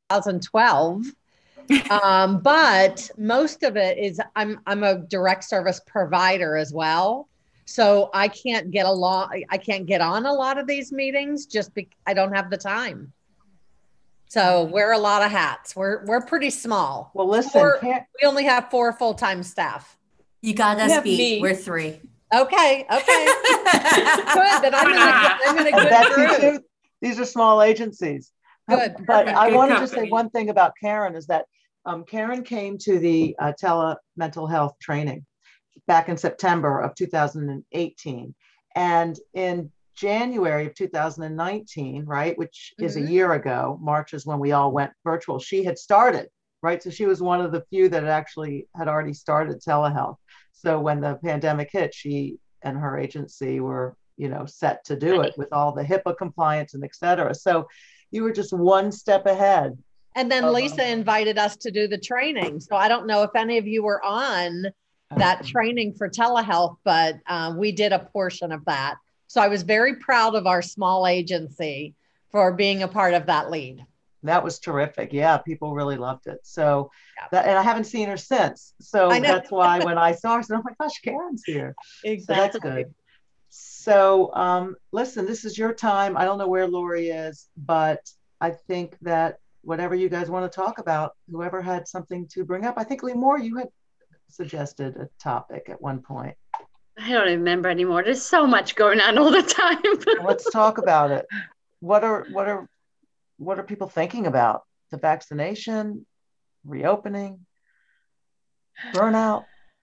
2012. But most of it is I'm a direct service provider as well. So I can't get on a lot of these meetings just because I don't have the time. So wear a lot of hats. We're pretty small. Well, listen, We only have 4 full-time staff. You got us beat. We're 3. Okay. Good. Then I'm in a good group. Too. These are small agencies. Good. But I wanted to say one thing about Karen is that Karen came to the mental health training back in September of 2018. And in January of 2019, right, which is a year ago, March is when we all went virtual, she had started, right? So she was one of the few that actually had already started telehealth. So when the pandemic hit, she and her agency were, set to do it with all the HIPAA compliance and et cetera. So you were just one step ahead. And then Lisa invited us to do the training. So I don't know if any of you were on that training for telehealth, but we did a portion of that. So I was very proud of our small agency for being a part of that lead. That was terrific. Yeah, people really loved it. So, and I haven't seen her since. So that's why when I saw her, I said, oh my gosh, Karen's here. Exactly. So that's good. So listen, this is your time. I don't know where Lori is, but I think that whatever you guys want to talk about, whoever had something to bring up, I think Limor, you had suggested a topic at one point. I don't remember anymore. There's so much going on all the time. Let's talk about it. What are people thinking about? The vaccination, reopening, burnout?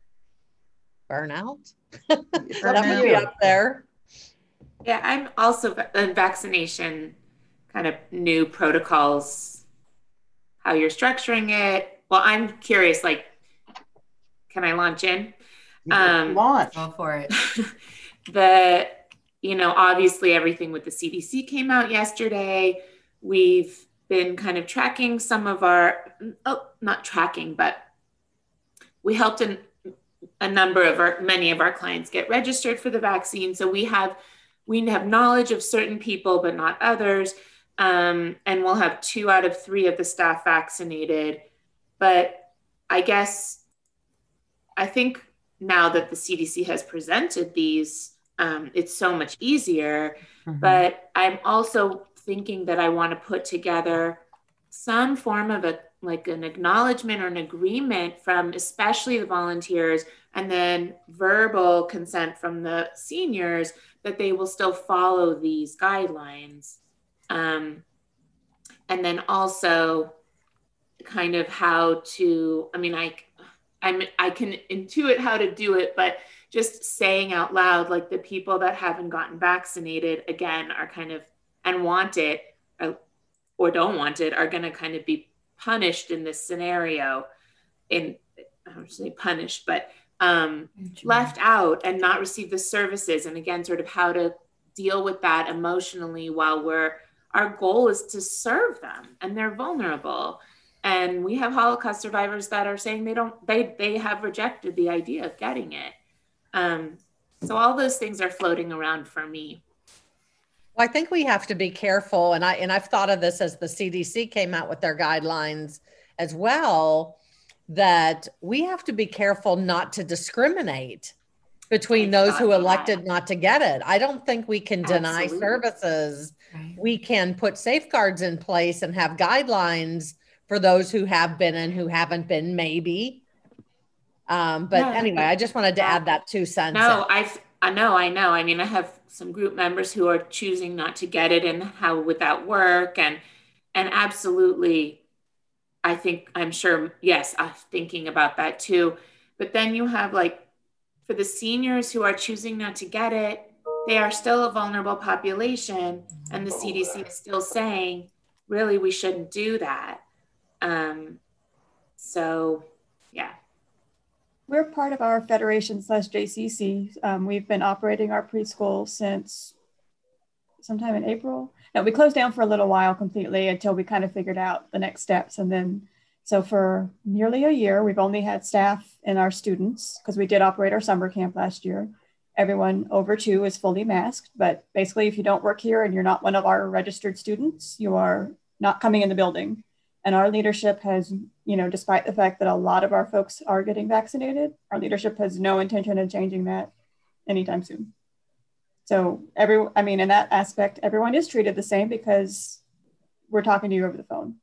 Burnout? That would be up there. Yeah, I'm also in vaccination kind of new protocols, how you're structuring it. Well, I'm curious, can I launch in? Launch. Go for it. Obviously everything with the CDC came out yesterday. We've been kind of tracking some of not tracking, but we helped many of our clients get registered for the vaccine. So we have knowledge of certain people, but not others. And we'll have 2 out of 3 of the staff vaccinated. But I think now that the CDC has presented these, it's so much easier. Mm-hmm. But I'm also thinking that I want to put together some form of an acknowledgement or an agreement from especially the volunteers, and then verbal consent from the seniors that they will still follow these guidelines. And then also kind of how to, I can intuit how to do it, but just saying out loud, the people that haven't gotten vaccinated again are kind of, and want it or don't want it, are going to kind of be punished in this scenario. I don't say punished, but left out and not receive the services. And again, sort of how to deal with that emotionally while our goal is to serve them, and they're vulnerable. And we have Holocaust survivors that are saying they have rejected the idea of getting it. So all those things are floating around for me. Well, I think we have to be careful. And I've thought of this as the CDC came out with their guidelines as well, that we have to be careful not to discriminate between those who elected not to get it. I don't think we can deny services. Right. We can put safeguards in place and have guidelines for those who have been and who haven't been, maybe. Anyway, I just wanted to add that 2 cents. No, I know. I have some group members who are choosing not to get it, and how would that work? And absolutely, I'm sure, yes, I'm thinking about that too. But then you have for the seniors who are choosing not to get it, they are still a vulnerable population. And the CDC is still saying, really, we shouldn't do that. So, yeah. We're part of our Federation/JCC. We've been operating our preschool since sometime in April. No, we closed down for a little while completely until we kind of figured out the next steps. And then, so for nearly a year, we've only had staff and our students, because we did operate our summer camp last year. Everyone over 2 is fully masked, but basically if you don't work here and you're not one of our registered students, you are not coming in the building. And our leadership has, despite the fact that a lot of our folks are getting vaccinated, our leadership has no intention of changing that anytime soon. So in that aspect, everyone is treated the same because we're talking to you over the phone.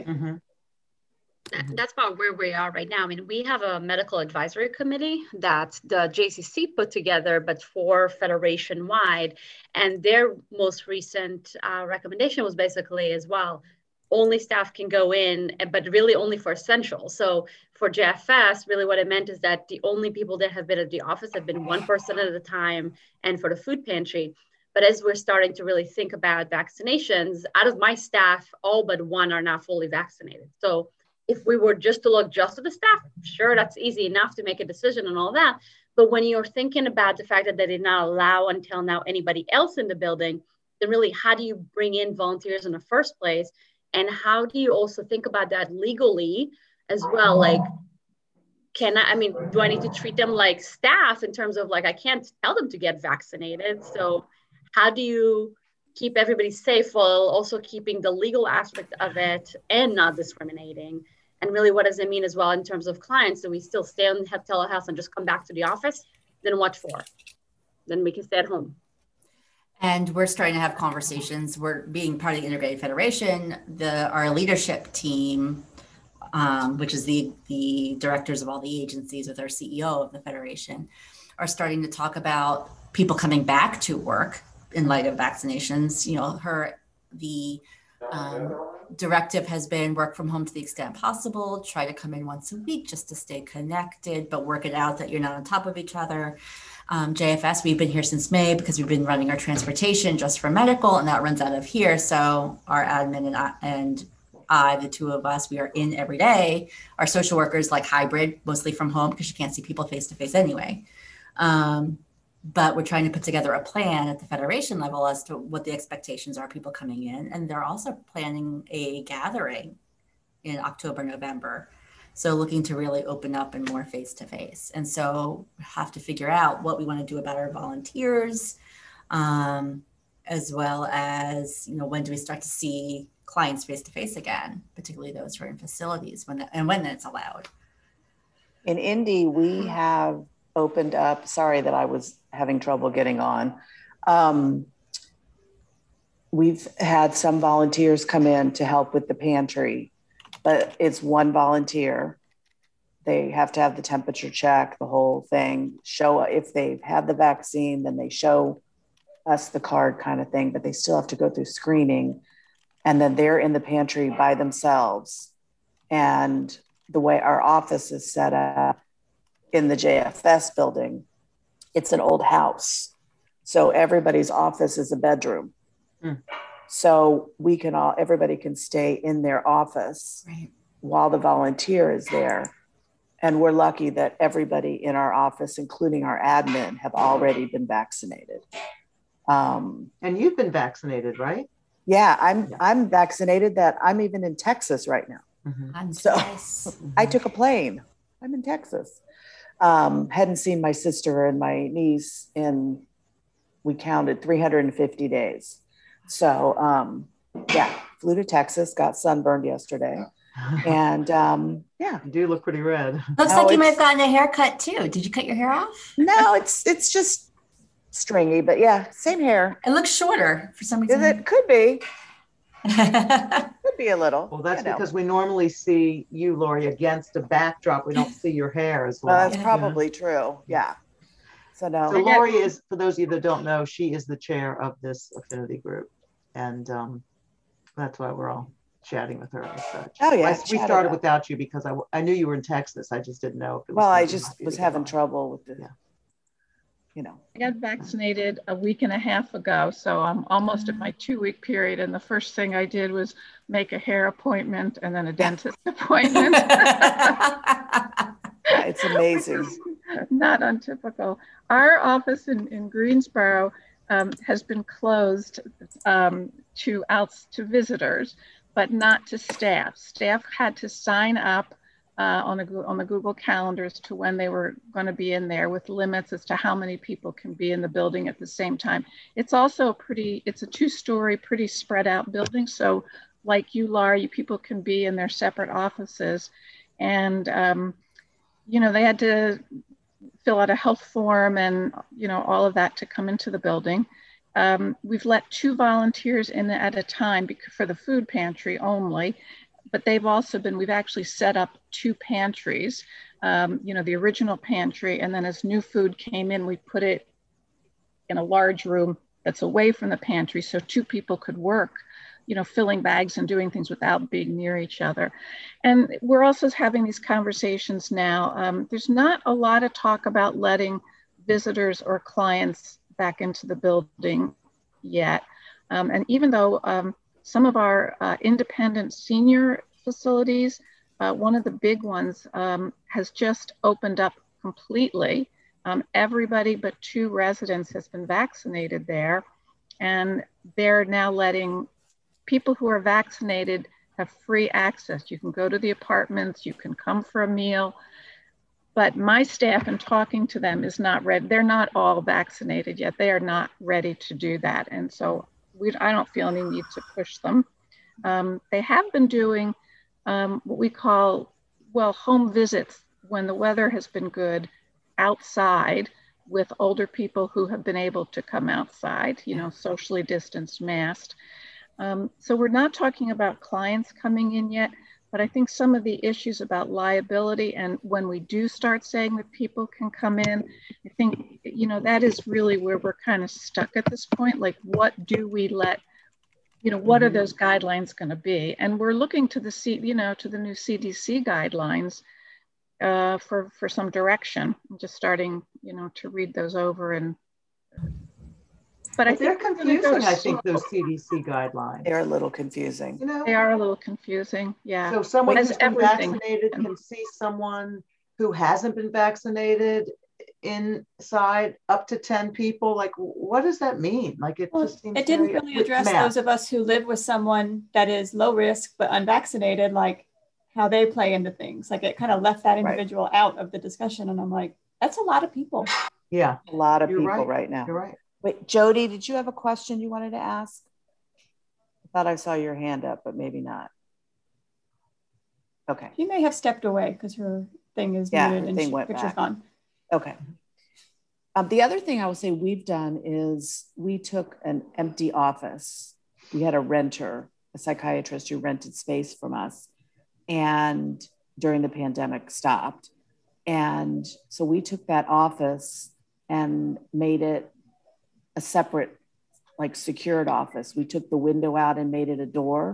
That's about where we are right now. I mean, we have a medical advisory committee that the JCC put together, but for federation wide. And their most recent recommendation was basically as well, only staff can go in, but really only for essential. So for JFS, really what it meant is that the only people that have been at the office have been one person at a time, and for the food pantry. But as we're starting to really think about vaccinations, out of my staff, all but one are now fully vaccinated. So if we were just to look just at the staff, sure, that's easy enough to make a decision and all that. But when you're thinking about the fact that they did not allow until now anybody else in the building, then really how do you bring in volunteers in the first place? And how do you also think about that legally as well? Like, do I need to treat them like staff in terms of like, I can't tell them to get vaccinated. So how do you keep everybody safe while also keeping the legal aspect of it and not discriminating? And really, what does it mean as well in terms of clients? Do we still stay on telehealth and just come back to the office? Then what for? Then we can stay at home. And we're starting to have conversations. We're being part of the Integrated Federation. Our leadership team, which is the directors of all the agencies with our CEO of the Federation, are starting to talk about people coming back to work in light of vaccinations. The directive has been work from home to the extent possible, try to come in once a week just to stay connected, but work it out that you're not on top of each other. JFS, we've been here since May because we've been running our transportation just for medical, and that runs out of here. So our admin and I, the two of us, we are in every day. Our social workers like hybrid, mostly from home because you can't see people face to face anyway. But we're trying to put together a plan at the Federation level as to what the expectations are, people coming in. And they're also planning a gathering in October, November. So looking to really open up and more face-to-face. And so we have to figure out what we want to do about our volunteers, as well as, when do we start to see clients face-to-face again, particularly those who are in facilities when it's allowed. In Indy, we have opened up, sorry that I was having trouble getting on. We've had some volunteers come in to help with the pantry, but it's one volunteer. They have to have the temperature check, the whole thing, show if they've had the vaccine, then they show us the card kind of thing, but they still have to go through screening. And then they're in the pantry by themselves. And the way our office is set up in the JFS building, it's an old house. So everybody's office is a bedroom. So everybody can stay in their office while the volunteer is there. And we're lucky that everybody in our office, including our admin, have already been vaccinated. And you've been vaccinated, right? Yeah, I'm vaccinated. That I'm even in Texas right now. So I took a plane. I'm in Texas. Hadn't seen my sister and my niece in, we counted 350 days. So flew to Texas, got sunburned yesterday. And you do look pretty red. Looks like you might have gotten a haircut too. Did you cut your hair off? No, it's just stringy, but yeah, same hair. It looks shorter for some reason. It could be. Could be a little. Well, that's because we normally see you, Lori, against a backdrop. We don't see your hair as well. That's probably true. Yeah. So no. So Lori is, for those of you that don't know, she is the chair of this affinity group. And that's why we're all chatting with her and such. Oh yeah. We started without you because I knew you were in Texas. I just didn't know if it was. Well, I just was having trouble with the, I got vaccinated a week and a half ago, so I'm almost at my 2-week period. And the first thing I did was make a hair appointment and then a dentist appointment. It's amazing. Not untypical. Our office in Greensboro has been closed to visitors, but not to staff. Staff had to sign up on the Google calendars to when they were going to be in there, with limits as to how many people can be in the building at the same time. It's also it's a 2-story, pretty spread out building. So like you, Laura, people can be in their separate offices. And, they had to fill out a health form and, all of that to come into the building. We've let 2 volunteers in at a time for the food pantry only, but we've actually set up 2 pantries, the original pantry. And then as new food came in, we put it in a large room that's away from the pantry so 2 people could work, filling bags and doing things without being near each other. And we're also having these conversations now. There's not a lot of talk about letting visitors or clients back into the building yet. And even though some of our independent senior facilities, one of the big ones has just opened up completely. Everybody but 2 residents has been vaccinated there. And they're now letting people who are vaccinated have free access. You can go to the apartments, you can come for a meal, but my staff in talking to them is not ready. They're not all vaccinated yet. They are not ready to do that. And so I don't feel any need to push them. They have been doing what we call, home visits when the weather has been good outside with older people who have been able to come outside, socially distanced, masked. So we're not talking about clients coming in yet, but I think some of the issues about liability and when we do start saying that people can come in, I think, that is really where we're kind of stuck at this point. Like, what do we let, what are those guidelines going to be? And we're looking to the to the new CDC guidelines for some direction. I'm just starting, to read those over But I they're think confusing, I think, those CDC guidelines. They're a little confusing. They are a little confusing, yeah. So someone who's been vaccinated can see someone who hasn't been vaccinated inside up to 10 people. Like, what does that mean? Like, it just seems it didn't really address those of us who live with someone that is low risk but unvaccinated, like how they play into things. Like, it kind of left that individual out of the discussion. And I'm like, that's a lot of people. Yeah. A lot of people right now. You're right. Wait, Jody, did you have a question you wanted to ask? I thought I saw your hand up, but maybe not. Okay. She may have stepped away because her thing is muted and her picture's gone. Okay. The other thing I will say we've done is we took an empty office. We had a renter, a psychiatrist who rented space from us, and during the pandemic stopped. And so we took that office and made it a separate, like, secured office. We took the window out and made it a door.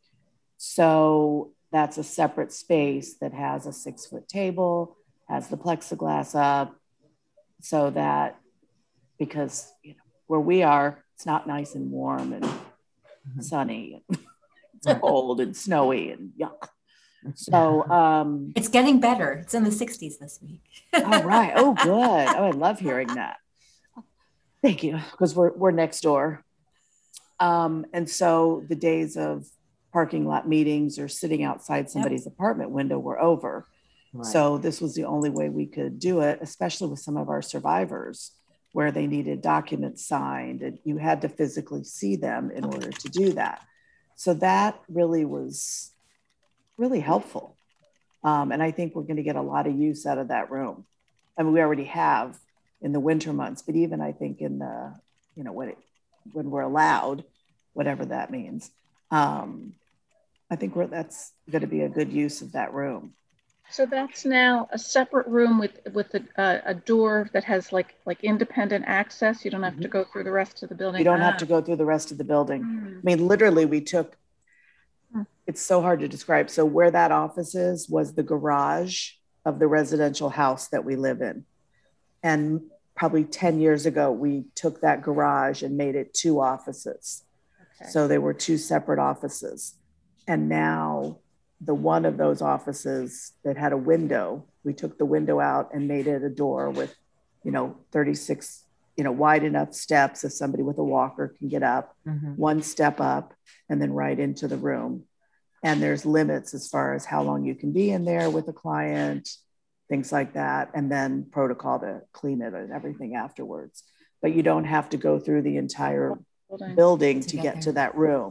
So that's a separate space that has a 6-foot table, has the plexiglass up, so that, because where we are, it's not nice and warm and sunny. It's cold and snowy and yuck. So it's getting better. It's in the 60s this week. All right. Oh, good. Oh, I love hearing that. Thank you, because we're next door. And so the days of parking lot meetings or sitting outside somebody's apartment window were over. Right. So this was the only way we could do it, especially with some of our survivors, where they needed documents signed and you had to physically see them in order to do that. So that really was really helpful. And I think we're going to get a lot of use out of that room. I mean, we already have in the winter months, but even I think in the, when we're allowed, whatever that means, I think that's going to be a good use of that room. So that's now a separate room with a door that has like independent access. You don't have to go through the rest of the building. You don't have to go through the rest of the building. I mean, literally we took, it's so hard to describe. So where that office is was the garage of the residential house that we live in. And probably 10 years ago, we took that garage and made it 2 offices. Okay. So they were 2 separate offices. And now the one of those offices that had a window, we took the window out and made it a door with, 36, wide enough steps if somebody with a walker can get up, 1 step up, and then right into the room. And there's limits as far as how long you can be in there with a client, things like that, and then protocol to clean it and everything afterwards. But you don't have to go through the entire building to get to that room.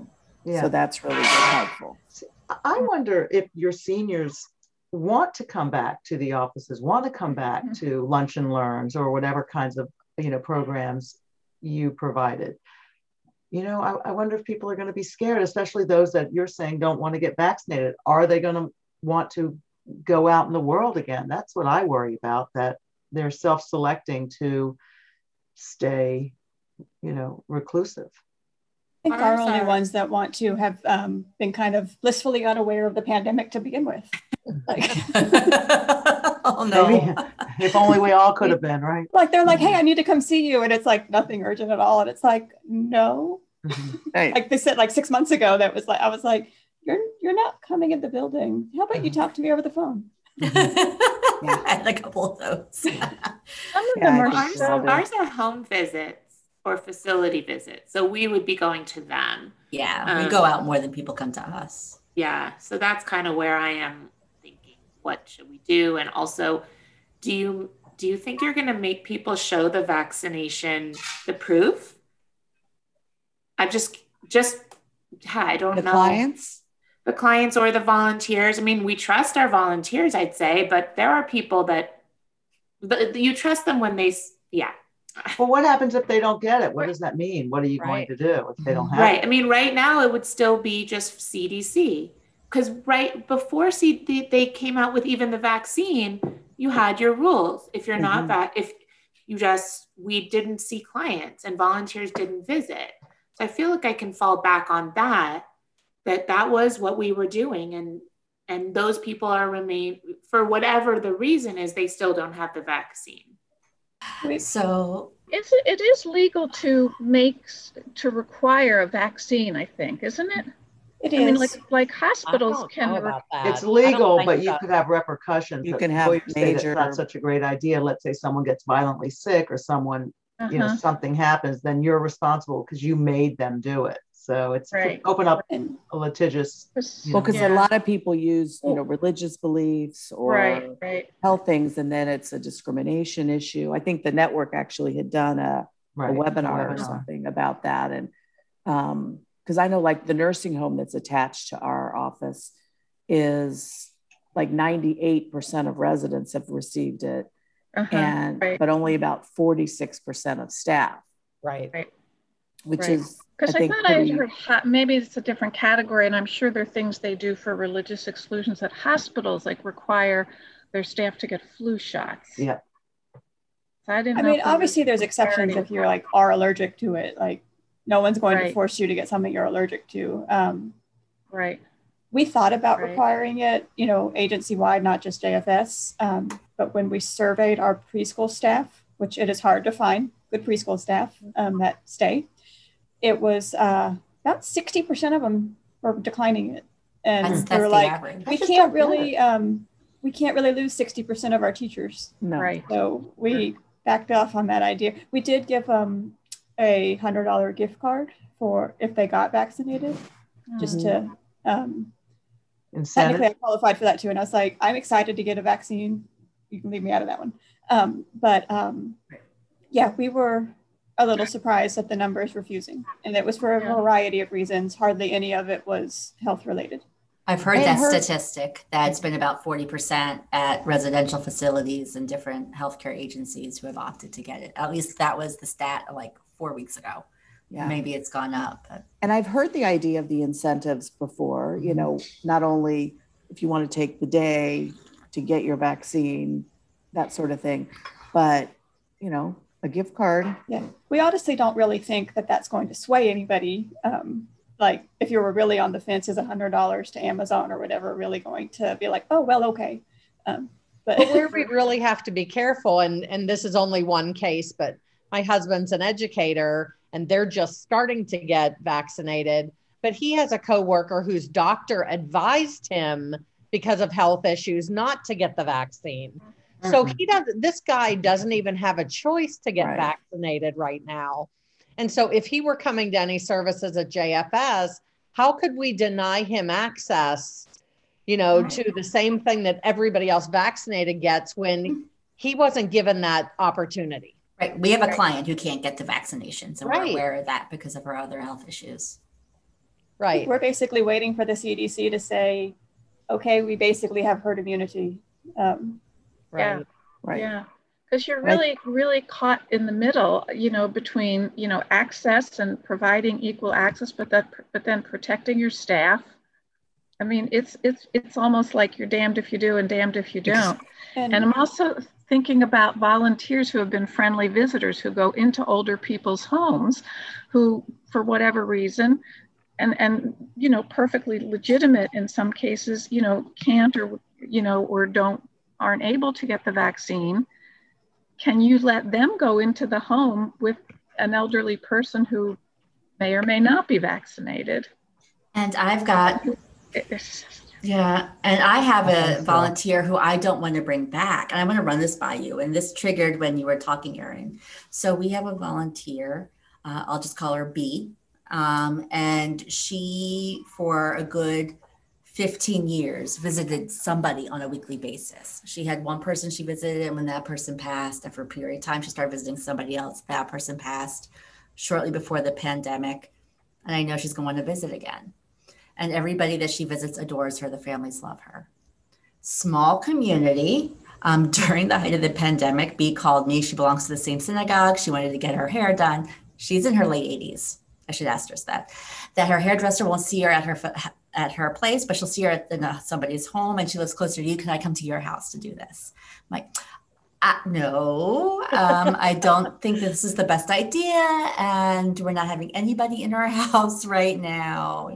Yeah. So that's really been helpful. I wonder if your seniors want to come back to the offices, want to come back to Lunch and Learns or whatever kinds of, programs you provided. I wonder if people are going to be scared, especially those that you're saying don't want to get vaccinated. Are they going to want to go out in the world again? That's what I worry about, that they're self-selecting to stay, reclusive. I think our only ones that want to have been kind of blissfully unaware of the pandemic to begin with. Oh no. Maybe, if only we all could have been, right? Like they're like, hey, I need to come see you. And it's like nothing urgent at all. And it's like, no. Hey. Like they said like 6 months ago, I was like, you're not coming in the building. How about you talk to me over the phone? I had a couple of those. Some of them are ours are home visits or facility visits. So we would be going to them. Yeah, we go out more than people come to us. Yeah, so that's kind of where I am thinking, what should we do? And also, do you think you're going to make people show the vaccination, the proof? I don't know. The clients or the volunteers. I mean, we trust our volunteers, I'd say, but there are people that you trust them when yeah. Well, what happens if they don't get it? What does that mean? What are you going to do if they don't have it? I mean, right now it would still be just CDC, because right before they came out with even the vaccine, you had your rules. If you're not we didn't see clients and volunteers didn't visit. So I feel like I can fall back on that was what we were doing. And those people remain, for whatever the reason is, they still don't have the vaccine. So it is legal to require a vaccine, I think, isn't it? It is. I mean, like hospitals can. It's legal, but you could have repercussions. You can have major. That's not such a great idea. Let's say someone gets violently sick or someone, something happens, then you're responsible because you made them do it. So it's open up a litigious. Well, because a lot of people use, religious beliefs or health things, and then it's a discrimination issue. I think the network actually had done a webinar or something about that. And because I know like the nursing home that's attached to our office is like 98% of residents have received it. But only about 46% of staff. Which is, because I thought I heard maybe it's a different category, and I'm sure there are things they do for religious exclusions that hospitals like require their staff to get flu shots. Yeah. So I mean, obviously there's exceptions if you're are allergic to it. Like no one's going to force you to get something you're allergic to. We thought about requiring it, agency-wide, not just JFS. But when we surveyed our preschool staff, which it is hard to find good preschool staff that stay, it was about 60% of them were declining it. And they were like, we can't really lose 60% of our teachers. No. So we backed off on that idea. We did give a $100 gift card for if they got vaccinated, just to technically I qualified for that too. And I was like, I'm excited to get a vaccine. You can leave me out of that one. Yeah, we were a little surprised at the numbers refusing. And it was for a variety of reasons. Hardly any of it was health related. I've heard that statistic that it's been about 40% at residential facilities and different healthcare agencies who have opted to get it. At least that was the stat like 4 weeks ago. Yeah. Maybe it's gone up. But. And I've heard the idea of the incentives before, not only if you want to take the day to get your vaccine, that sort of thing, but, a gift card. Yeah. We honestly don't really think that that's going to sway anybody. Like if you were really on the fence, is $100 to Amazon or whatever really going to be like, oh, well, okay. But where we really have to be careful, and this is only one case, but my husband's an educator and they're just starting to get vaccinated, but he has a coworker whose doctor advised him because of health issues not to get the vaccine. So this guy doesn't even have a choice to get vaccinated right now. And so if he were coming to any services at JFS, how could we deny him access, to the same thing that everybody else vaccinated gets when he wasn't given that opportunity? Right. We have a client who can't get the vaccinations, and we're aware of that because of her other health issues. Right. We're basically waiting for the CDC to say, okay, we basically have herd immunity. Right. Right. Yeah. Because you're really caught in the middle, between, access and providing equal access, but then protecting your staff. I mean, it's almost like you're damned if you do and damned if you don't. And I'm also thinking about volunteers who have been friendly visitors who go into older people's homes, who, for whatever reason, and perfectly legitimate in some cases, can't or aren't able to get the vaccine. Can you let them go into the home with an elderly person who may or may not be vaccinated? And I've got, and I have a volunteer who I don't want to bring back. And I want to run this by you. And this triggered when you were talking, Erin. So we have a volunteer, I'll just call her B. And she, for a good 15 years, visited somebody on a weekly basis. She had one person she visited, and when that person passed, after a period of time, she started visiting somebody else. That person passed shortly before the pandemic. And I know she's going to visit again. And everybody that she visits adores her. The families love her. Small community. During the height of the pandemic, B called me. She belongs to the same synagogue. She wanted to get her hair done. She's in her late 80s. I should ask her that her hairdresser won't see her at her place, but she'll see her at somebody's home, and she lives closer to you. Can I come to your house to do this? I'm like, no, I don't think this is the best idea. And we're not having anybody in our house right now.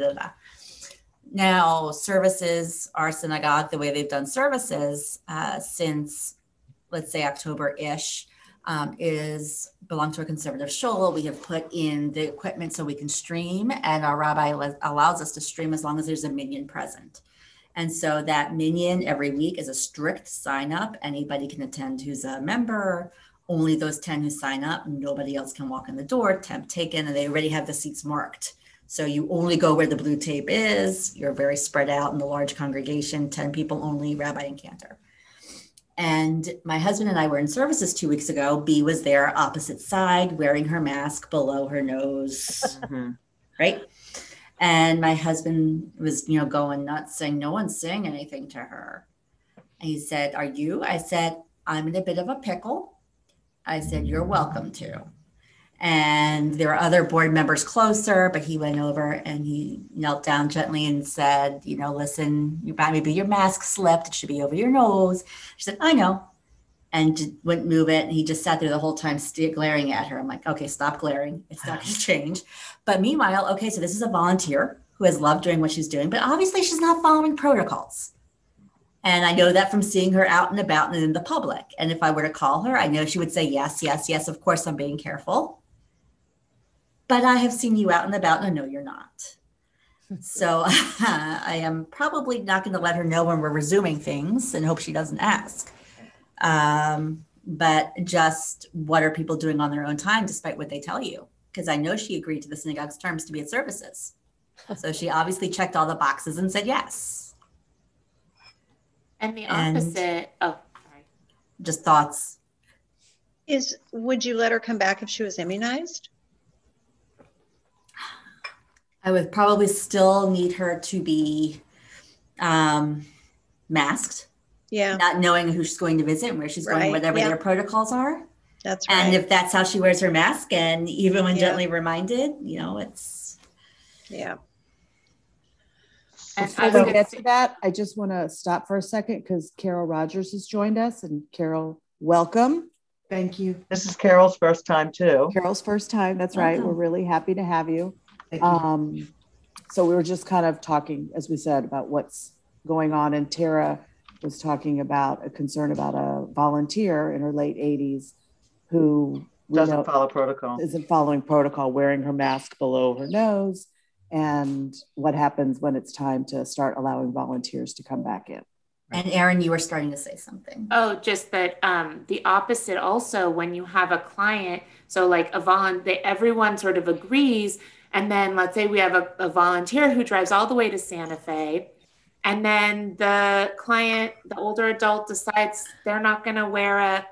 Now, services, our synagogue, the way they've done services since, let's say, October-ish, belong to a conservative shul. We have put in the equipment so we can stream, and our rabbi allows us to stream as long as there's a minyan present. And so that minyan every week is a strict sign up. Anybody can attend who's a member. Only those 10 who sign up. Nobody else can walk in the door. Temp taken, and they already have the seats marked. So you only go where the blue tape is. You're very spread out in the large congregation, 10 people only, rabbi and cantor. And my husband and I were in services 2 weeks ago. B was there opposite side, wearing her mask below her nose, right? And my husband was, going nuts, saying, no one's saying anything to her. And he said, are you? I said, I'm in a bit of a pickle. I said, you're welcome to. And there were other board members closer, but he went over and he knelt down gently and said, listen, maybe your mask slipped. It should be over your nose. She said, I know. And wouldn't move it. And he just sat there the whole time glaring at her. I'm like, okay, stop glaring. It's not going to change. But meanwhile, okay, so this is a volunteer who has loved doing what she's doing, but obviously she's not following protocols. And I know that from seeing her out and about and in the public. And if I were to call her, I know she would say, yes, yes, yes, of course I'm being careful. But I have seen you out and about, and I know you're not. So I am probably not going to let her know when we're resuming things and hope she doesn't ask. But just what are people doing on their own time, despite what they tell you? Because I know she agreed to the synagogue's terms to be at services. So she obviously checked all the boxes and said yes. And the opposite, sorry. Just thoughts. Would you let her come back if she was immunized? I would probably still need her to be masked. Yeah. Not knowing who she's going to visit and where she's going, whatever their protocols are. That's right. And if that's how she wears her mask, and even when gently reminded, it's. Yeah. And before we get to that, I just want to stop for a second because Carol Rogers has joined us. And Carol, welcome. Thank you. This is Carol's first time too. Carol's first time. That's right. We're really happy to have you. Thank you. So we were just kind of talking, as we said, about what's going on. And Tara was talking about a concern about a volunteer in her late 80s who doesn't follow protocol. Isn't following protocol, wearing her mask below her nose. And what happens when it's time to start allowing volunteers to come back in. And Erin, you were starting to say something. Oh, just that the opposite also, when you have a client, so like everyone sort of agrees. And then let's say we have a volunteer who drives all the way to Santa Fe. And then the client, the older adult, decides they're not going to wear a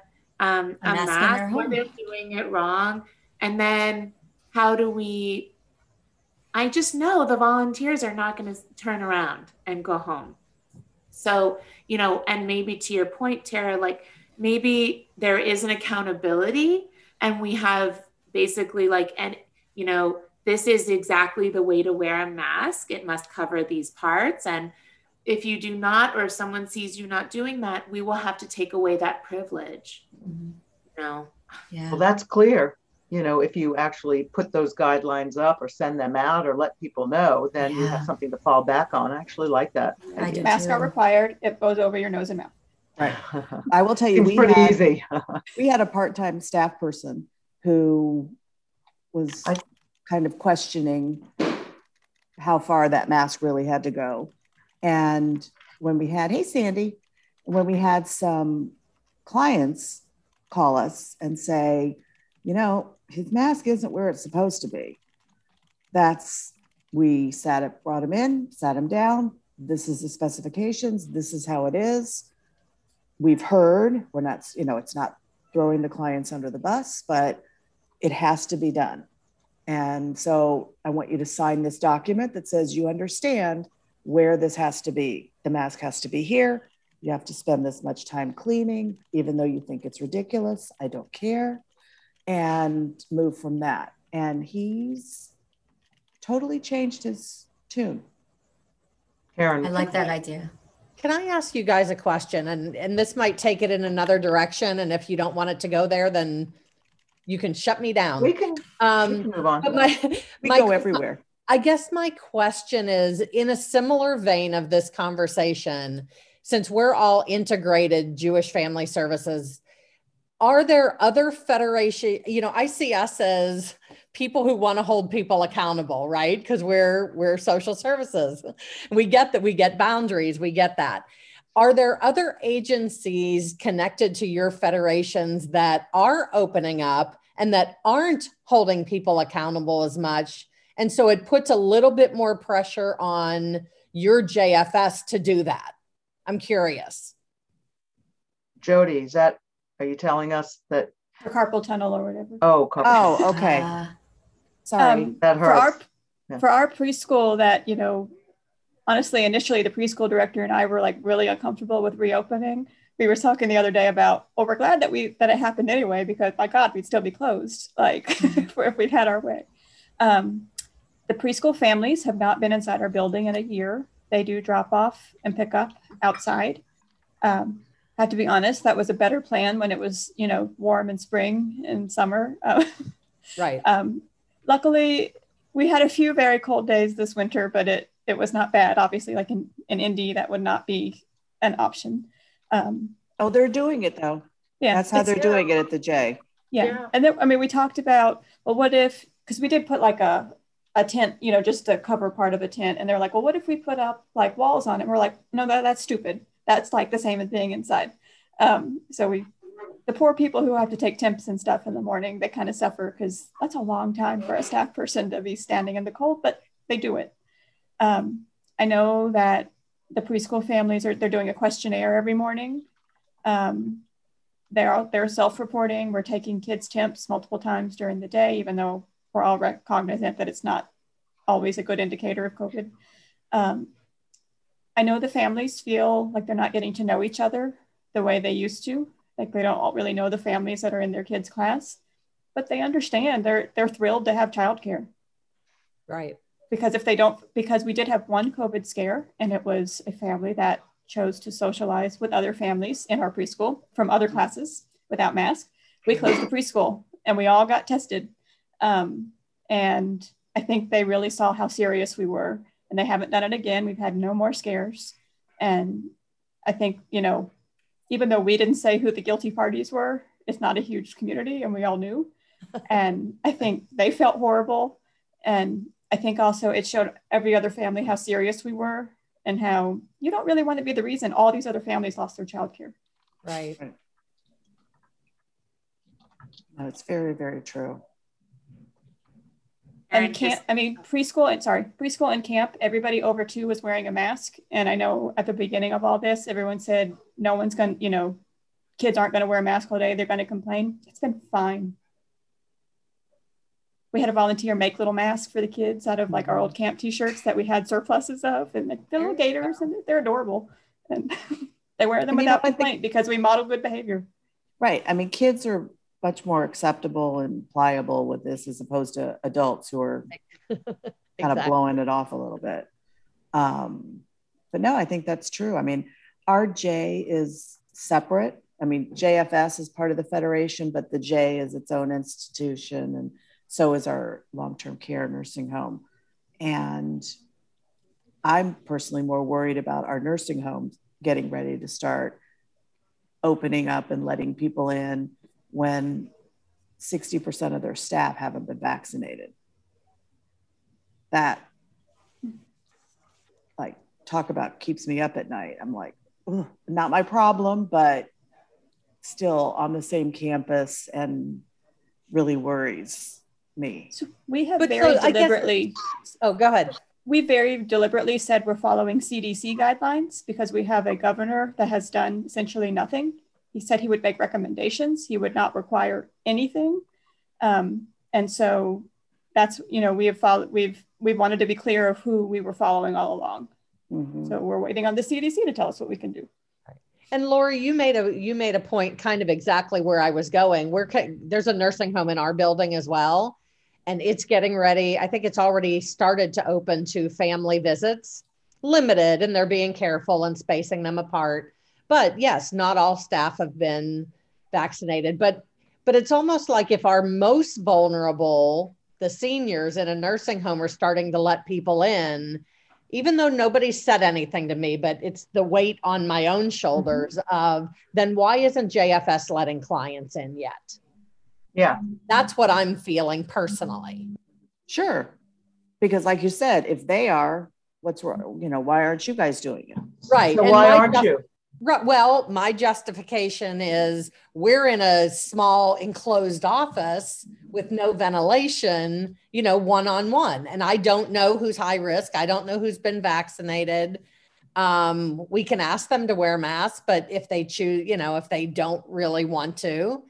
mask or they're doing it wrong. And then how do we I just know the volunteers are not going to turn around and go home. So, you know, and maybe to your point, Tara, like maybe there is an accountability and we have basically like, and, you know, this is exactly the way to wear a mask. It must cover these parts. And if you do not, or if someone sees you not doing that, we will have to take away that privilege. Mm-hmm. You know? Yeah. Well, that's clear. You know, if you actually put those guidelines up or send them out or let people know, then you have something to fall back on. I actually like that. Masks are required. It goes over your nose and mouth. Right. I will tell you, Seems pretty easy. We had a part-time staff person who was kind of questioning how far that mask really had to go. And when we had, hey, Sandy, when we had some clients call us and say, you know, his mask isn't where it's supposed to be. We brought him in, sat him down. This is the specifications. This is how it is. We've heard, we're not, you know, it's not throwing the clients under the bus, but it has to be done. And so I want you to sign this document that says you understand where this has to be. The mask has to be here. You have to spend this much time cleaning, even though you think it's ridiculous. I don't care. And move from that. And he's totally changed his tune. Karen, I like that idea. Can I ask you guys a question? And this might take it in another direction. And if you don't want it to go there, then you can shut me down. We can move on. But we go everywhere. I guess my question is in a similar vein of this conversation, since we're all integrated Jewish Family Services, are there other federation, you know, I see us as people who want to hold people accountable, right? Because we're social services. We get that, we get boundaries, we get that. Are there other agencies connected to your federations that are opening up and that aren't holding people accountable as much? And so it puts a little bit more pressure on your JFS to do that. I'm curious. Jody, are you telling us that? For carpal tunnel or whatever. Oh, okay. Sorry. That hurts. For our preschool that, you know, honestly, initially the preschool director and I were like really uncomfortable with reopening. We were talking the other day about, well, we're glad that it happened anyway, because my God, we'd still be closed, like if we'd had our way. The preschool families have not been inside our building in a year. They do drop off and pick up outside. Have to be honest, that was a better plan when it was, you know, warm in spring and summer. Right. Luckily, we had a few very cold days this winter, but it was not bad. Obviously, like in Indy, that would not be an option. They're doing it though. Yeah, that's how they're doing it at the J. Yeah. And then, I mean, we talked about, well, what if, because we did put like a tent, you know, just to cover part of a tent. And they're like, well, what if we put up like walls on it? And we're like, no, that's stupid. That's like the same as being inside. So the poor people who have to take temps and stuff in the morning, they kind of suffer because that's a long time for a staff person to be standing in the cold, but they do it. I know that the preschool families they're doing a questionnaire every morning. They're self-reporting. We're taking kids' temps multiple times during the day, even though we're all cognizant that it's not always a good indicator of COVID. I know the families feel like they're not getting to know each other the way they used to. Like they don't all really know the families that are in their kids' class, but they understand. They're thrilled to have childcare. Right. Because we did have one COVID scare, and it was a family that chose to socialize with other families in our preschool from other classes without masks. We closed the preschool and we all got tested. And I think they really saw how serious we were, and they haven't done it again. We've had no more scares. And I think, you know, even though we didn't say who the guilty parties were, it's not a huge community and we all knew. And I think they felt horrible. And I think also it showed every other family how serious we were and how you don't really want to be the reason all these other families lost their childcare. Right. No, it's very, very true. And preschool and camp, everybody over 2 was wearing a mask. And I know at the beginning of all this, everyone said, no one's going to, you know, kids aren't going to wear a mask all day. They're going to complain. It's been fine. we had a volunteer make little masks for the kids out of like our old camp t-shirts that we had surpluses of, and the little gators, and they're adorable. And they wear them without complaint because we model good behavior. Right. I mean, kids are much more acceptable and pliable with this as opposed to adults who are kind of blowing it off a little bit. But no, I think that's true. I mean, our J is separate. I mean, JFS is part of the Federation, but the J is its own institution, and so is our long-term care nursing home. And I'm personally more worried about our nursing homes getting ready to start opening up and letting people in when 60% of their staff haven't been vaccinated. That, like, talk about keeps me up at night. I'm like, not my problem, but still on the same campus and really worries me. So we have deliberately. Oh, go ahead. We very deliberately said we're following CDC guidelines because we have a governor that has done essentially nothing. He said he would make recommendations. He would not require anything. And so that's, we've wanted to be clear of who we were following all along. Mm-hmm. So we're waiting on the CDC to tell us what we can do. And Lori, you made a point kind of exactly where I was going. There's a nursing home in our building as well, and it's getting ready. I think it's already started to open to family visits, limited, and they're being careful and spacing them apart. But yes, not all staff have been vaccinated, but it's almost like if our most vulnerable, the seniors in a nursing home, are starting to let people in, even though nobody said anything to me, but it's the weight on my own shoulders of, then why isn't JFS letting clients in yet? Yeah. That's what I'm feeling personally. Sure. Because like you said, if they are, what's wrong? Why aren't you guys doing it? Right. So why aren't you? Right. Well, my justification is we're in a small enclosed office with no ventilation, one-on-one. And I don't know who's high risk. I don't know who's been vaccinated. We can ask them to wear masks, but if they choose, if they don't really want to,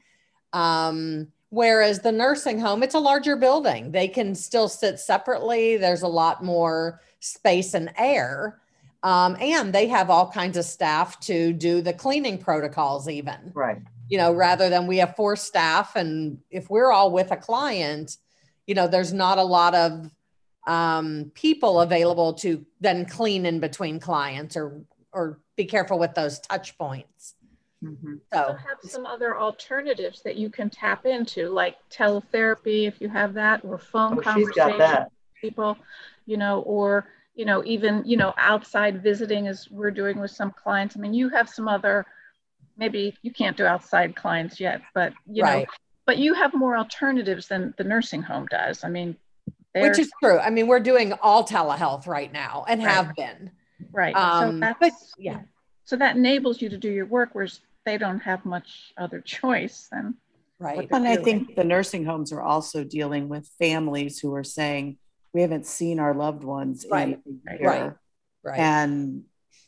whereas the nursing home, it's a larger building. They can still sit separately. There's a lot more space and air. And they have all kinds of staff to do the cleaning protocols even. Right. Rather than we have 4 staff. And if we're all with a client, there's not a lot of people available to then clean in between clients or be careful with those touch points. Mm-hmm. So have some other alternatives that you can tap into, like teletherapy, if you have that, or phone conversations she's got that. With people, or even, outside visiting as we're doing with some clients. I mean, you have some other, maybe you can't do outside clients yet, but, right. But you have more alternatives than the nursing home does. I mean, which is true. I mean, we're doing all telehealth right now and have been. Right. So that enables you to do your work, whereas they don't have much other choice than. Right. And I think the nursing homes are also dealing with families who are saying, we haven't seen our loved ones in a year. Right. And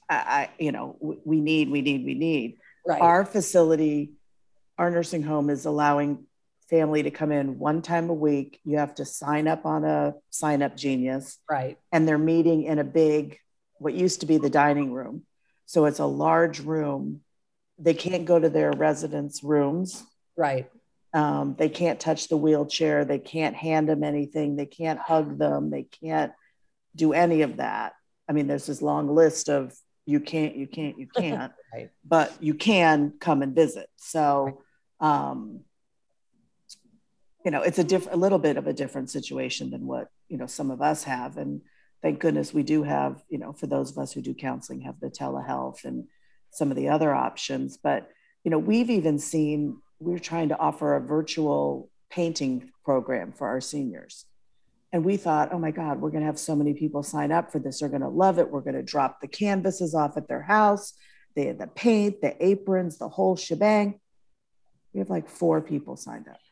we need. Right. Our facility, our nursing home is allowing family to come in one time a week. You have to sign up on a Sign Up Genius. Right. And they're meeting in a big, what used to be the dining room. So it's a large room. They can't go to their residents' rooms. Right. They can't touch the wheelchair. They can't hand them anything. They can't hug them. They can't do any of that. I mean, there's this long list of you can't, right. But you can come and visit. So, it's a little bit of a different situation than what, some of us have. And thank goodness we do have, for those of us who do counseling, have the telehealth and some of the other options. But, we've even seen, we're trying to offer a virtual painting program for our seniors. And we thought, oh my God, we're going to have so many people sign up for this. They're going to love it. We're going to drop the canvases off at their house. They had the paint, the aprons, the whole shebang. We have like 4 people signed up.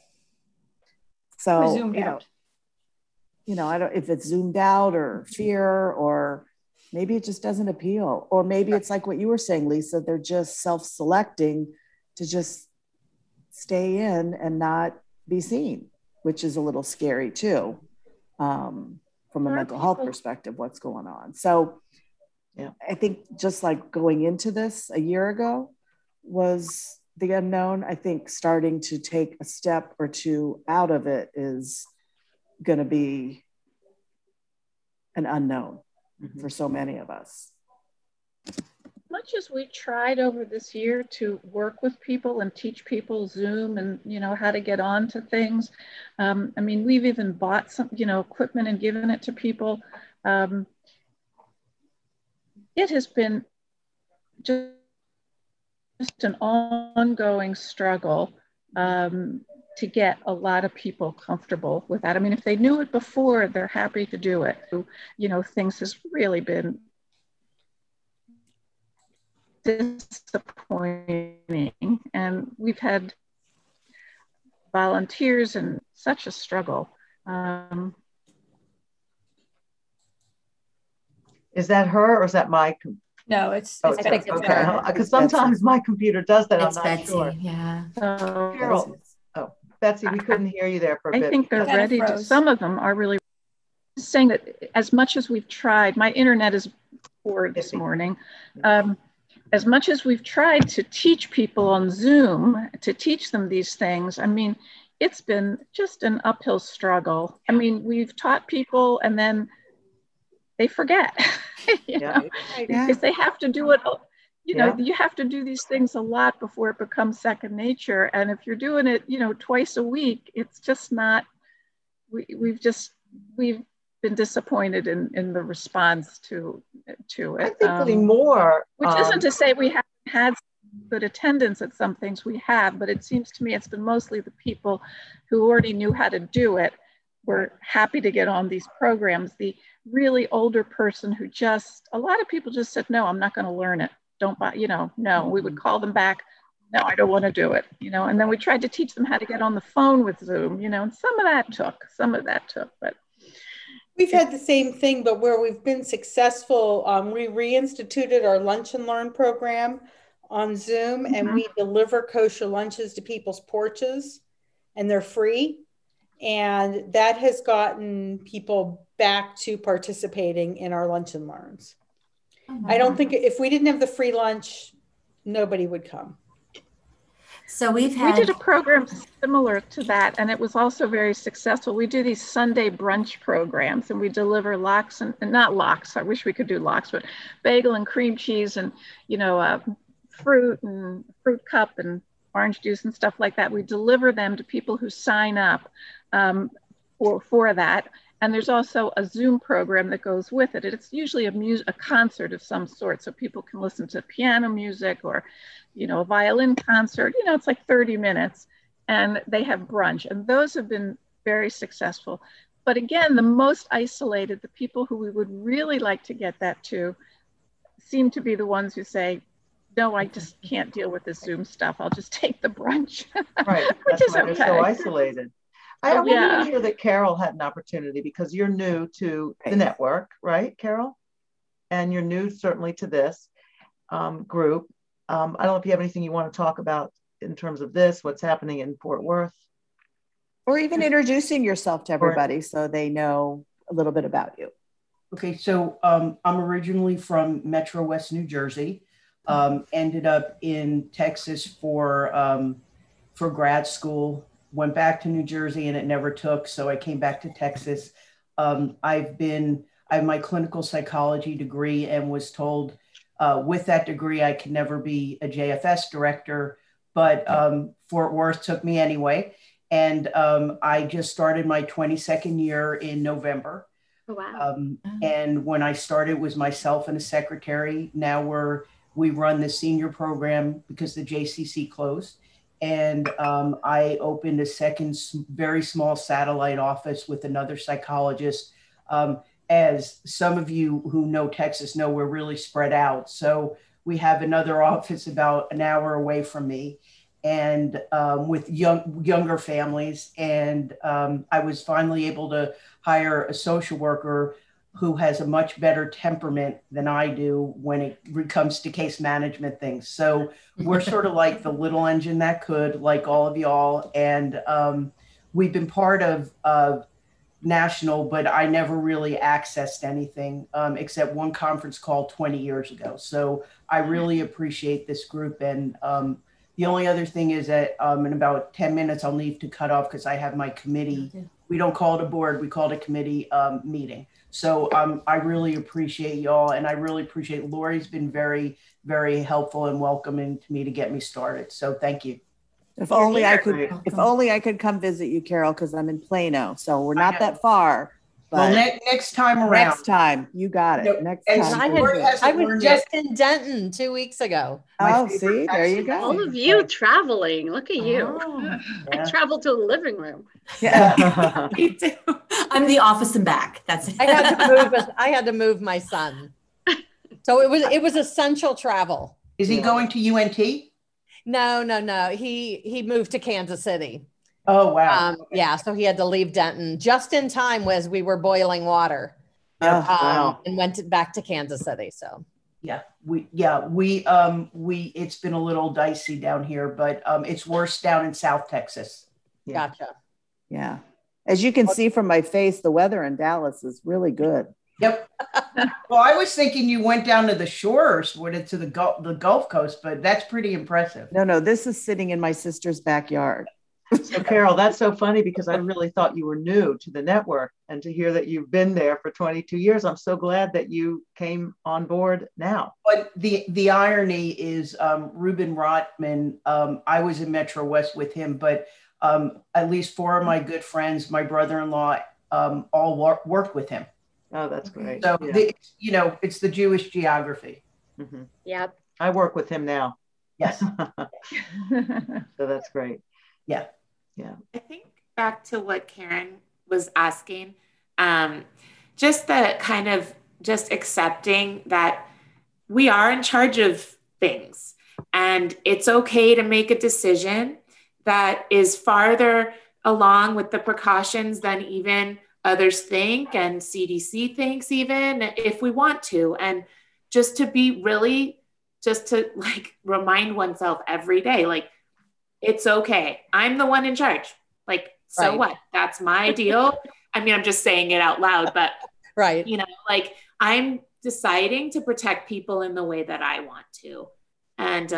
So, I don't, if it's zoomed out or fear, or maybe it just doesn't appeal. Or maybe it's like what you were saying, Lisa, they're just self-selecting to just stay in and not be seen. which is a little scary too, from a mental health perspective, what's going on. So yeah, I think just like going into this a year ago was the unknown. I think starting to take a step or two out of it is going to be an unknown for so many of us. Much as we tried over this year to work with people and teach people Zoom and, you know, how to get on to things. I mean, we've even bought some, you know, equipment and given it to people. It has been just an ongoing struggle to get a lot of people comfortable with that. I mean, if they knew it before, they're happy to do it. You know, things has really been disappointing, and we've had volunteers and such a struggle. Is that her or is that my? No, it's I think it's okay. her. Because sometimes my computer does that. It's I'm not Betsy, sure. yeah. So, Carol, Betsy, we couldn't hear you there for a bit. I think they're ready to, some of them are really saying that as much as we've tried, my internet is poor this morning. As much as we've tried to teach people on Zoom, to teach them these things, I mean, it's been just an uphill struggle. I mean, we've taught people and then they forget, you know, because they have to do it, you know, you have to do these things a lot before it becomes second nature. And if you're doing it, you know, twice a week, it's just not, we've been disappointed in the response to it. I think more. Which isn't to say we haven't had good attendance at some things, we have, but it seems to me it's been mostly the people who already knew how to do it were happy to get on these programs. The really older person who just, a lot of people just said, no, I'm not going to learn it. Don't buy, you know, no, we would call them back. No, I don't want to do it, you know, and then we tried to teach them how to get on the phone with Zoom, you know, and some of that took, but. We've had the same thing, but where we've been successful, we reinstituted our Lunch and Learn program on Zoom, and we deliver kosher lunches to people's porches, and they're free. And that has gotten people back to participating in our Lunch and Learns. I don't think if we didn't have the free lunch, nobody would come. So we did a program similar to that, and it was also very successful. We do these Sunday brunch programs, and we deliver lox and not lox. I wish we could do lox, but bagel and cream cheese, and you know, fruit and fruit cup and orange juice and stuff like that. We deliver them to people who sign up for that. And there's also a Zoom program that goes with it. It's usually a concert of some sort, so people can listen to piano music or, you know, a violin concert. You know, it's like 30 minutes, and they have brunch. And those have been very successful. But again, the most isolated, the people who we would really like to get that to, seem to be the ones who say, no, I just can't deal with this Zoom stuff. I'll just take the brunch. Right, which is okay. They're so isolated. I want to hear that Carol had an opportunity because you're new to the network, right, Carol? And you're new certainly to this group. I don't know if you have anything you want to talk about in terms of this, what's happening in Fort Worth. Or even introducing yourself to everybody so they know a little bit about you. Okay, so I'm originally from Metro West New Jersey. Ended up in Texas for grad school. Went back to New Jersey and it never took, so I came back to Texas. I have my clinical psychology degree and was told with that degree I could never be a JFS director, but Fort Worth took me anyway. And I just started my 22nd year in November. Oh, wow. And when I started, it was myself and a secretary. Now we run the senior program because the JCC closed. And I opened a second very small satellite office with another psychologist. As some of you who know Texas know, we're really spread out. So we have another office about an hour away from me, and with younger families. And I was finally able to hire a social worker who has a much better temperament than I do when it comes to case management things. So we're sort of like the little engine that could, like all of y'all. And we've been part of national, but I never really accessed anything except one conference call 20 years ago. So I really appreciate this group. And the only other thing is that in about 10 minutes, I'll need to cut off because I have my committee. We don't call it a board, we call it a committee meeting. So I really appreciate y'all. And I really appreciate Lori's been very, very helpful and welcoming to me to get me started. So thank you. If only I could come visit you, Carol, because I'm in Plano. So we're not that far. But well, next time around. Next time. You got it. No, next time. I was just in Denton 2 weeks ago. Oh, see, there you go. All of you traveling. Look at you. Yeah. I traveled to the living room. Yeah. Me too. I'm the office and back. That's it. I had to move my son. So it was essential travel. Is he going to UNT? No. He moved to Kansas City. Oh, wow. Yeah. So he had to leave Denton just in time as we were boiling water and went back to Kansas City. So we it's been a little dicey down here, but it's worse down in South Texas. Yeah. Gotcha. Yeah. As you can see from my face, the weather in Dallas is really good. Yep. Well, I was thinking you went down to the shores, went to the Gulf Coast, but that's pretty impressive. No, this is sitting in my sister's backyard. So Carol, that's so funny because I really thought you were new to the network, and to hear that you've been there for 22 years, I'm so glad that you came on board now. But the irony is Ruben Rotman, I was in Metro West with him, but at least 4 of my good friends, my brother-in-law, all worked with him. Oh, that's great. So, it's the Jewish geography. Mm-hmm. Yep. I work with him now. Yes. So that's great. Yeah. I think back to what Karen was asking, just the kind of just accepting that we are in charge of things, and it's okay to make a decision that is farther along with the precautions than even others think, and CDC thinks, even if we want to. And just to be really, just to like remind oneself every day, like, it's okay. I'm the one in charge. Like, so right. What? That's my deal. I mean, I'm just saying it out loud, but right. Like, I'm deciding to protect people in the way that I want to. And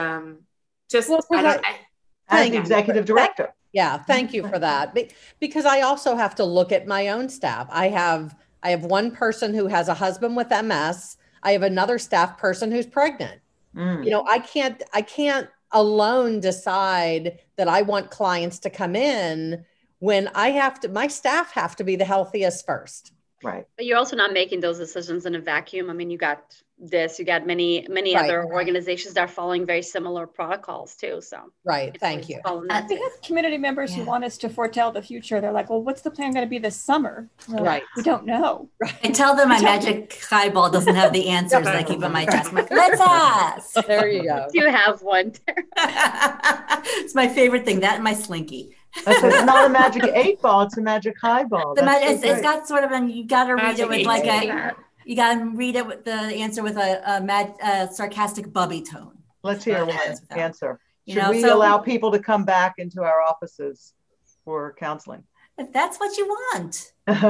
as executive director. Yeah, thank you for that. Because I also have to look at my own staff. I have one person who has a husband with MS. I have another staff person who's pregnant. I can't alone decide that I want clients to come in when my staff have to be the healthiest first. Right. But you're also not making those decisions in a vacuum. I mean, you got many other organizations that are following very similar protocols too. So right. Thank you. We have community members who want us to foretell the future. They're like, well, what's the plan going to be this summer? Right. We don't know. Right. I tell them my magic highball doesn't have the answers I keep on my desk. I'm like, let's ask. There you go. You have one. It's my favorite thing, that and my slinky. It's not a magic 8-ball, it's a magic highball. It's got sort of you got to read it with you got to read it with the answer with a sarcastic bubby tone. Let's hear one answer. Should we allow people to come back into our offices for counseling? If that's what you want. That's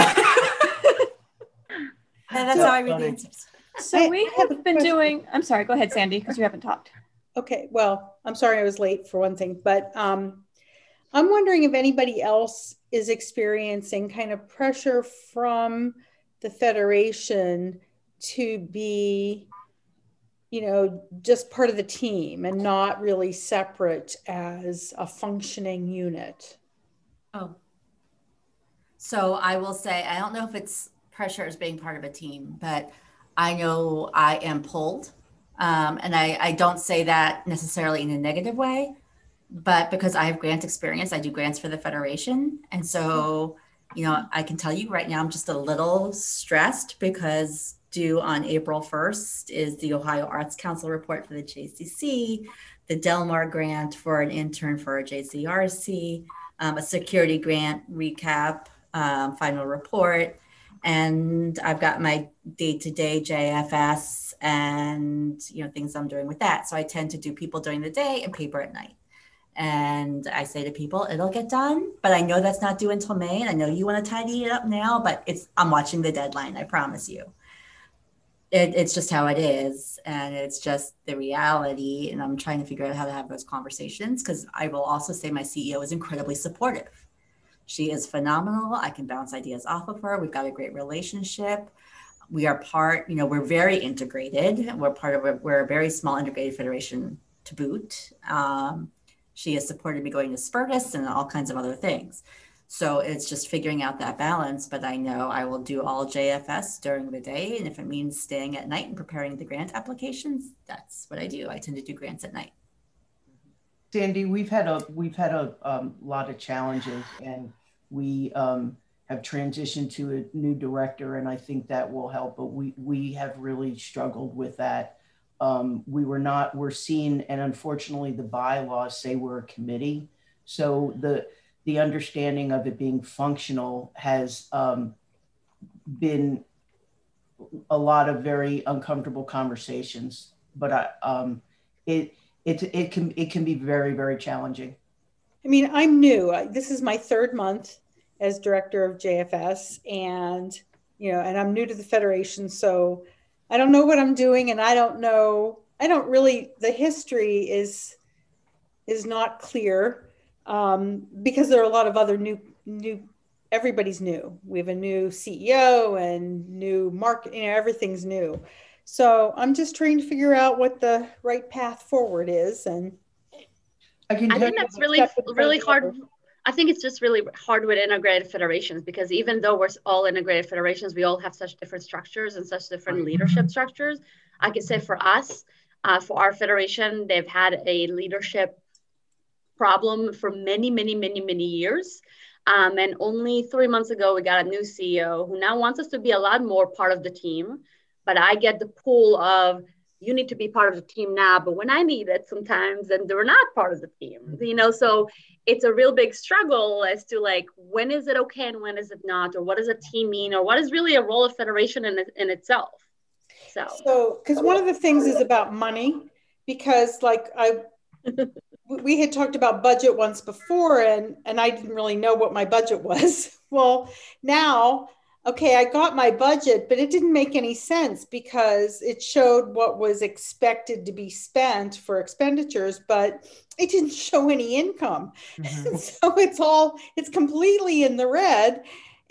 how I read the answers. So we have been doing, I'm sorry, go ahead, Sandy, because you haven't talked. Okay, well, I'm sorry I was late for one thing, but I'm wondering if anybody else is experiencing kind of pressure from the Federation to be, just part of the team and not really separate as a functioning unit. Oh. So I will say, I don't know if it's pressure as being part of a team, but I know I am pulled. And I don't say that necessarily in a negative way, but because I have grant experience, I do grants for the Federation. And so, I can tell you right now, I'm just a little stressed because due on April 1st is the Ohio Arts Council report for the JCC, the Del Mar grant for an intern for a JCRC, a security grant recap, final report. And I've got my day-to-day JFS and, things I'm doing with that. So I tend to do people during the day and paper at night. And I say to people, it'll get done, but I know that's not due until May. And I know you want to tidy it up now, but I'm watching the deadline. I promise you. It's just how it is. And it's just the reality. And I'm trying to figure out how to have those conversations, because I will also say my CEO is incredibly supportive. She is phenomenal. I can bounce ideas off of her. We've got a great relationship. We are we're very integrated. We're a very small integrated federation to boot. She has supported me going to Spertus and all kinds of other things. So it's just figuring out that balance. But I know I will do all JFS during the day. And if it means staying at night and preparing the grant applications, that's what I do. I tend to do grants at night. Sandy, we've had a lot of challenges, and we have transitioned to a new director, and I think that will help. But we have really struggled with that. We're seen, and unfortunately the bylaws say we're a committee. So the understanding of it being functional has been a lot of very uncomfortable conversations, but it can be very, very challenging. I mean, I'm new. This is my 3rd month as director of JFS, and I'm new to the Federation, so I don't know what I'm doing, and the history is not clear, because there are a lot of other new, everybody's new. We have a new CEO and new market, everything's new. So I'm just trying to figure out what the right path forward is. And I think that's really hard. I think it's just really hard with integrated federations, because even though we're all integrated federations, we all have such different structures and such different leadership structures. I can say for us, for our federation, they've had a leadership problem for many, many, many, many years. And only 3 months ago, we got a new CEO who now wants us to be a lot more part of the team. But I get the pull of, you need to be part of the team now, but when I need it sometimes, then they're not part of the team, so it's a real big struggle as to when is it okay and when is it not, or what does a team mean, or what is really a role of federation in itself. So, because one of the things is about money, because we had talked about budget once before, and I didn't really know what my budget was. Well, now, okay, I got my budget, but it didn't make any sense because it showed what was expected to be spent for expenditures, but it didn't show any income. Mm-hmm. So it's completely in the red.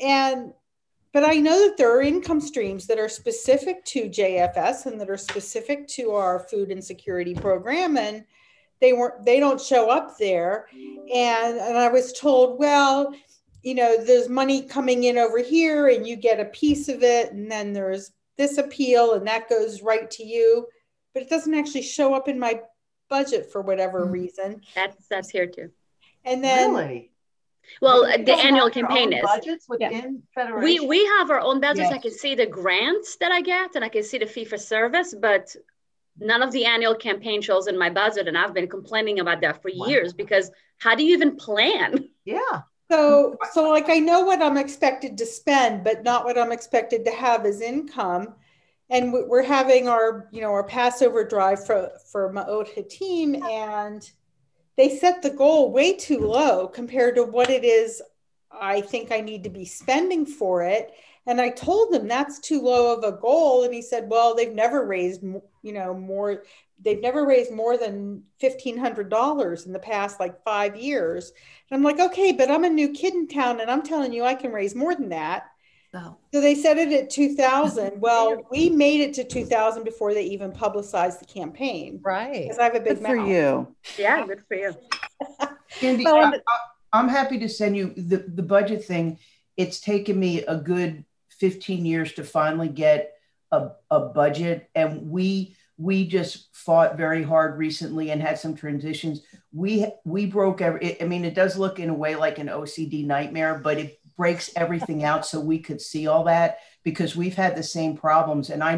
But I know that there are income streams that are specific to JFS and that are specific to our food insecurity program, and they don't show up there. And I was told, well, there's money coming in over here and you get a piece of it. And then there's this appeal and that goes right to you, but it doesn't actually show up in my budget for whatever reason. That's here too. And then really? Well, the annual campaign is budgets within Federation. We have our own budgets. Yes. I can see the grants that I get and I can see the fee for service, but none of the annual campaign shows in my budget. And I've been complaining about that for years, because how do you even plan? Yeah. So I know what I'm expected to spend, but not what I'm expected to have as income. And we're having our Passover drive for Ma'ot Hatim, and they set the goal way too low compared to what it is I think I need to be spending for it. And I told him that's too low of a goal. And he said, well, they've never raised, more. They've never raised more than $1,500 in the past 5 years. And I'm like, okay, but I'm a new kid in town and I'm telling you, I can raise more than that. Oh. So they set it at 2,000. Well, we made it to 2,000 before they even publicized the campaign. Right. Because I have a big mouth. Good for you. Yeah, good for you. Andy, I'm happy to send you the budget thing. It's taken me a good 15 years to finally get a budget. And we just fought very hard recently and had some transitions. We broke it does look in a way like an OCD nightmare, but it breaks everything out so we could see all that, because we've had the same problems. And I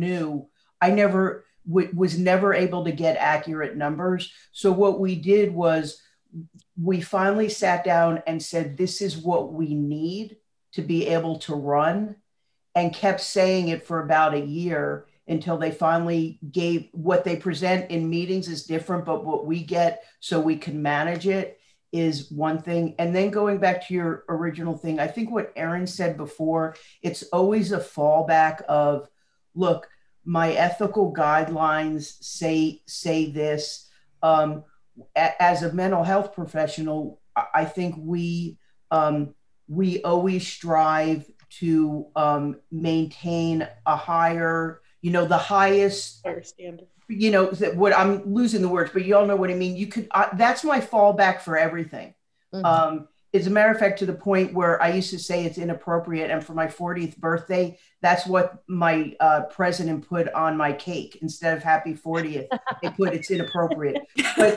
was never able to get accurate numbers. So what we did was we finally sat down and said, this is what we need to be able to run, and kept saying it for about a year. until they finally gave what they present in meetings is different, but what we get so we can manage it is one thing. And then going back to your original thing, I think what Erin said before, it's always a fallback of, look, my ethical guidelines say this. As a mental health professional, I think we always strive to maintain a higher, the highest standard. What I'm losing the words, but you all know what I mean. You could, that's my fallback for everything. Mhm. As a matter of fact, to the point where I used to say it's inappropriate. And for my 40th birthday, that's what my president put on my cake. Instead of happy 40th, they put it's inappropriate. But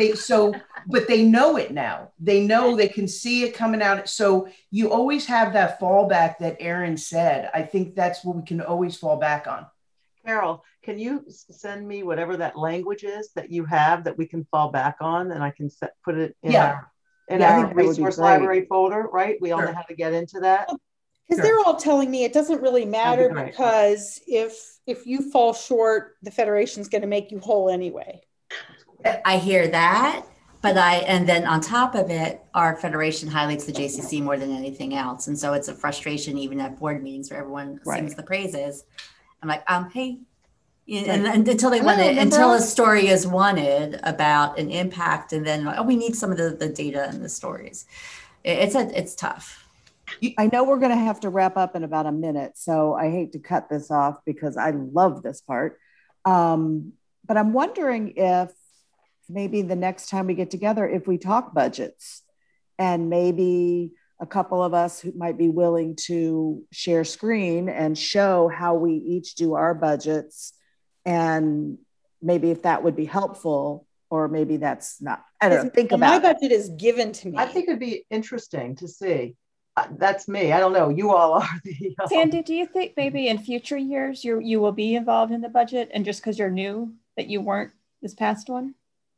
they know it now. They know, they can see it coming out. So you always have that fallback that Erin said. I think that's what we can always fall back on. Carol, can you send me whatever that language is that you have that we can fall back on, and I can put it in our resource library folder, right? We all know how to get into that. Because they're all telling me it doesn't really matter, because if you fall short, the Federation's going to make you whole anyway. I hear that, but and then on top of it, our Federation highlights the JCC more than anything else. And so it's a frustration even at board meetings where everyone sings the praises. I'm like, hey, and until they want it, until a story is wanted about an impact, and then we need some of the data and the stories. It's tough. I know we're going to have to wrap up in about a minute, so I hate to cut this off because I love this part. But I'm wondering if maybe the next time we get together, if we talk budgets, and maybe a couple of us who might be willing to share screen and show how we each do our budgets, and maybe if that would be helpful, or maybe that's not. I don't know, think about my budget is given to me. I think it'd be interesting to see. That's me. I don't know. You all are the. Sandy, do you think maybe in future years you will be involved in the budget, and just because you're new that you weren't this past one?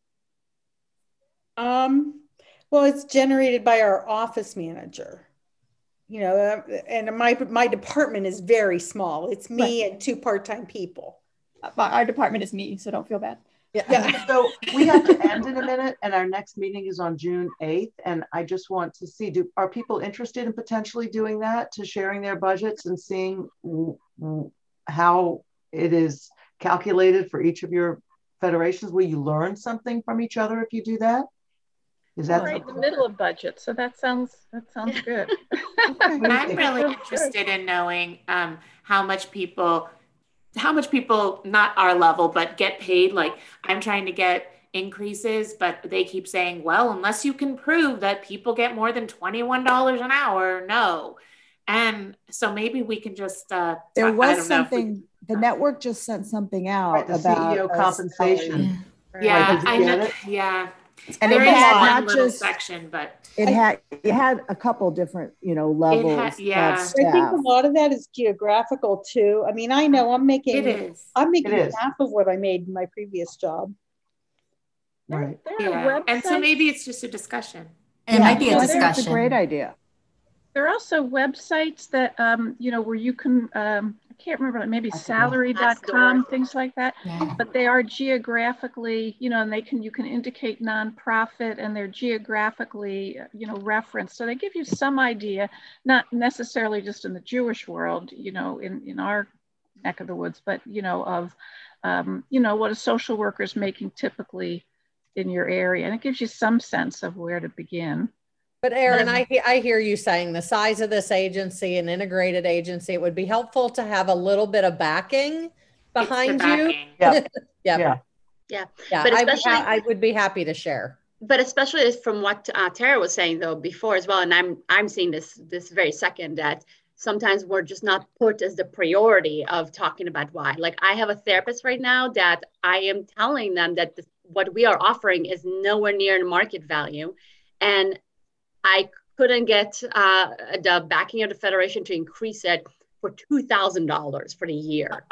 Well, it's generated by our office manager, and my department is very small. It's me and 2 part-time people. Our department is me, so don't feel bad. Yeah. So we have to end in a minute, and our next meeting is on June 8th. And I just want to see, are people interested in potentially doing that, to sharing their budgets and seeing how it is calculated for each of your federations? Will you learn something from each other if you do that? Is that right in the middle of budget? So that sounds good. I'm really interested in knowing how much people, not our level, but get paid. Like, I'm trying to get increases, but they keep saying, well, unless you can prove that people get more than $21 an hour, no. And so maybe we can just there was something, the network just sent something out the about CEO compensation. Yeah, I know. Yeah. And there it is had one not little just section, but it had a couple different, levels. I think a lot of that is geographical too. I mean, I know I'm making half of what I made in my previous job. Right. Yeah. And so maybe it's just a discussion. It might be a discussion. That's a great idea. There are also websites that, where you can, I can't remember, maybe salary.com, things like that, but they are geographically, and you can indicate nonprofit, and they're geographically, referenced. So they give you some idea, not necessarily just in the Jewish world, in our neck of the woods, but, of, what a social worker is making typically in your area. And it gives you some sense of where to begin. But Erin, I hear you saying the size of this agency, an integrated agency, it would be helpful to have a little bit of backing behind you. Yeah. But especially, I would be happy to share. But especially from what Tara was saying though before as well, and I'm seeing this very second, that sometimes we're just not put as the priority of talking about why. Like, I have a therapist right now that I am telling them that what we are offering is nowhere near market value, and I couldn't get the backing of the Federation to increase it for $2,000 for the year.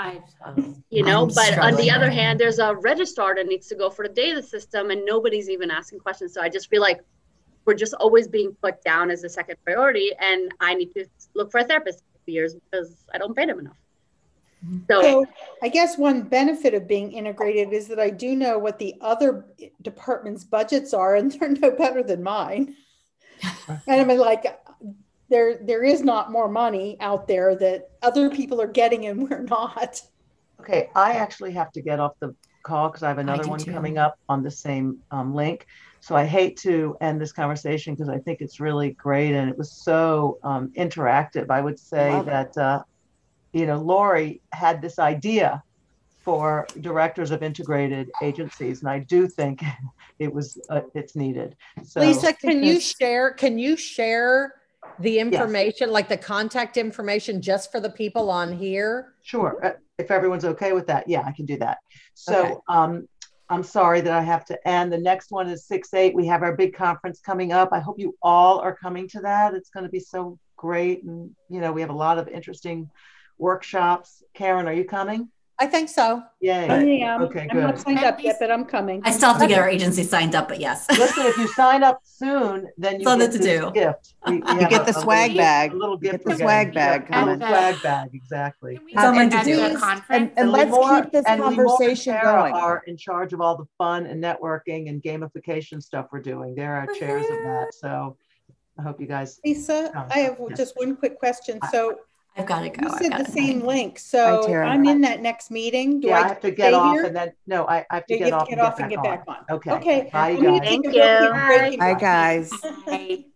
But on the other hand, there's a registrar that needs to go for the data system, and nobody's even asking questions. So I just feel like we're just always being put down as a second priority, and I need to look for a therapist for years because I don't pay them enough. So I guess one benefit of being integrated is that I do know what the other departments' budgets are, and they're no better than mine. And I mean, like, there is not more money out there that other people are getting and we're not. Okay, I actually have to get off the call because I have another do one too. coming up on the same link. So I hate to end this conversation because I think it's really great and it was so interactive. I would say Love it. that, you know, Lori had this idea for directors of integrated agencies, and I do think it's needed. So Lisa, can you share the information, like the contact information just for the people on here? Sure. If everyone's okay with that, yeah, I can do that. So Okay. I'm sorry that I have to end. The next one is 6/8. We have our big conference coming up. I hope you all are coming to that. It's going to be so great. And, you know, we have a lot of interesting workshops. Karen, are you coming? I think so. Yay. Okay, I'm not good. signed up yet, but I'm coming. I still have to get our agency signed up, but yes. Listen, if you sign up soon, then you Something get to this do. gift. You get the swag bag. A little You gift. get the we're swag getting. bag Yeah, a little coming. swag bag, exactly. Someone to at do the it. conference. And let's Limor- keep this and Limor and conversation Tara going. are in charge of all the fun and networking and gamification stuff we're doing. They're our chairs of that. So I hope you guys. Lisa, I have just one quick question. So I've got to go. you I've said got the to same go. link. So Tara. I'm in that next meeting. Do I have to get stay off here? and then, no, I have to You get have off to get off and get back on. Okay. Okay. Bye, I'm gonna guys. take Thank a real quick you. break and Bye, guys. Bye.